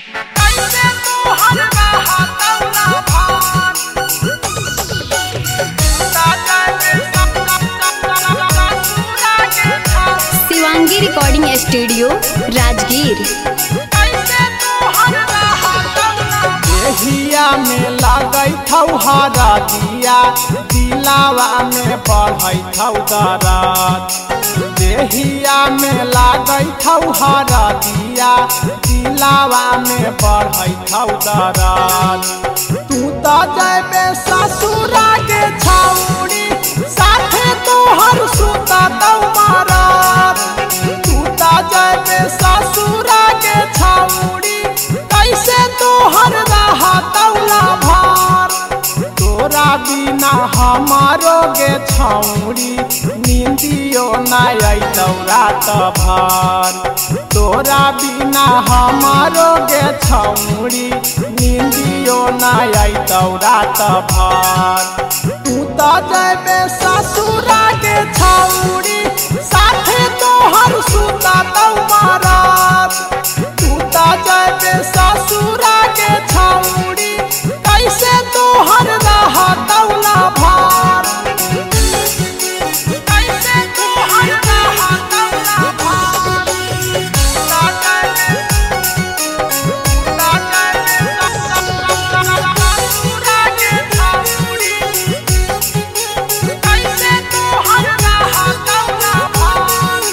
Shivangi recording studio Rajgir. देहिया में लागई हरा दिया दिलावा में बढ़ई दराद। देहिया में लागई हरा दिया दिलावा में बढ़ई दराद। तू तो जैबे ससुरा के छौड़ी साथे तोहर सुता मारात। तू तो जैबे ससुरा के छौड़ी कैसे तोहर रहा तौला भार। तोरा बिना हमारो गे छौड़ी नींदियो नहीं अइतौ रात भर। तोरा बिना हमारो गे छौड़ी नींदियो नहीं अइतौ रात भर। तू तो जैबे ससुरा के छौड़ी साथे तोहर सुता मारात। तू तो जैबे ससुरा के छौड़ी कैसे तोहर रहा तौला भार। कैसे तोहर रहा तौला भार। ससुरा के छौड़ी कैसे तोहर रहा तौला भार।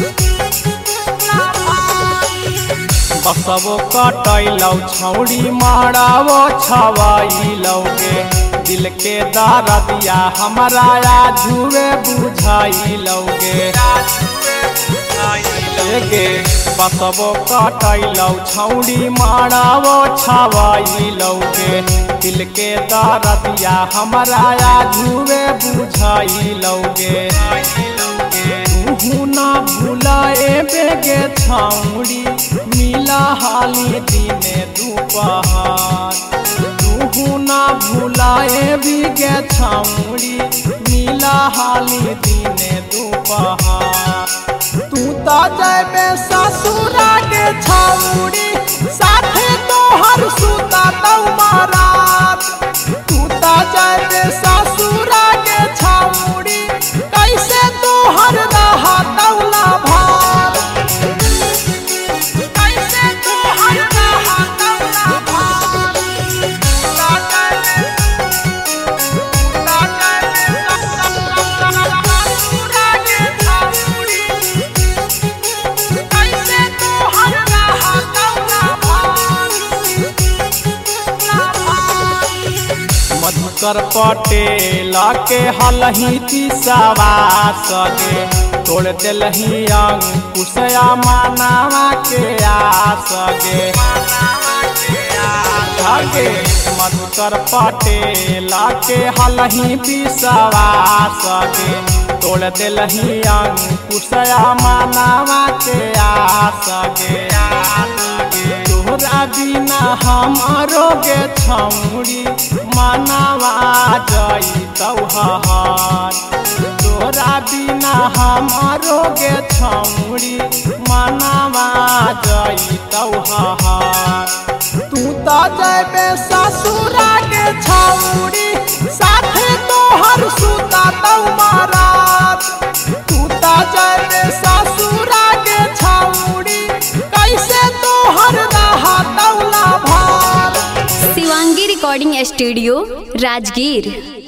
बसबो कटैलौ छौड़ी मारावो छवाइलौगे। दिल के दर्दिया हमरा आजुए बुझाइलौगे। बसबो कटैलौ छौड़ी मारावो छवाइलौगे। दिल के दर्दिया हमरा आजुए बुझाइलौगे। तू ना भुलाए बेगे छौड़ी मिला हाली दिने दोपहर। तू ना भुलाए बिगे छौड़ी मिला हाली दिने दोपहर। तू तो जैबे ससुरा के छौड़ी साथे तोहर सुता मारात। तू तो जैबे ससुरा के छौड़ी कैसे तोहर रहा तौला भार। कैसे तोहर रहा तौला भार। ससुरा के छौड़ी कैसे तोहर रहा तौला भार। मधुकर पटेल के हलही तीसवा सगे। तोड़ दिलही अंकुशया मानावा के आसगे। मधुकर पटेल के हलही तीसवा सगे। तोड़ दिलही अंकुशया मानावा के आसगे। तोरा बिना हमारो गे छौड़ी मनावा जइतौ हर। तोरा बिना हमारो गे छौड़ी मनावा जइतौ हर। तू तो जैबे ससुरा के छौड़ी साथे तोहर सुता मारात। तू तो जैबे ससुरा के छौड़ी कैसे तोहर रहा तौला भार। Shivangi recording studio Rajgir.